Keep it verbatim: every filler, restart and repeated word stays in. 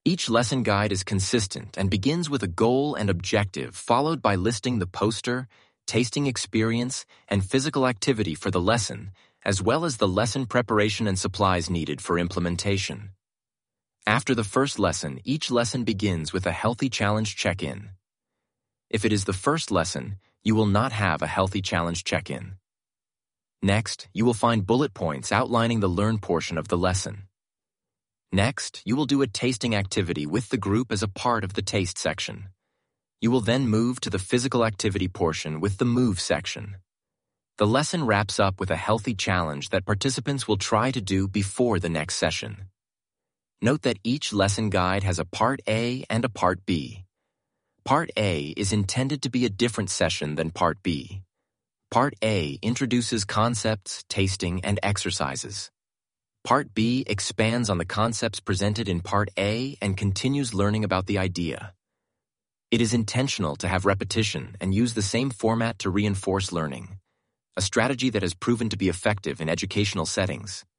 Each lesson guide is consistent and begins with a goal and objective, followed by listing the poster, tasting experience, and physical activity for the lesson, as well as the lesson preparation and supplies needed for implementation. After the first lesson, each lesson begins with a healthy challenge check-in. If it is the first lesson, you will not have a healthy challenge check-in. Next, you will find bullet points outlining the learn portion of the lesson. Next, you will do a tasting activity with the group as a part of the taste section. You will then move to the physical activity portion with the move section. The lesson wraps up with a healthy challenge that participants will try to do before the next session. Note that each lesson guide has a Part A and a Part B. Part A is intended to be a different session than Part B. Part A introduces concepts, tasting, and exercises. Part B expands on the concepts presented in Part A and continues learning about the idea. It is intentional to have repetition and use the same format to reinforce learning, a strategy that has proven to be effective in educational settings.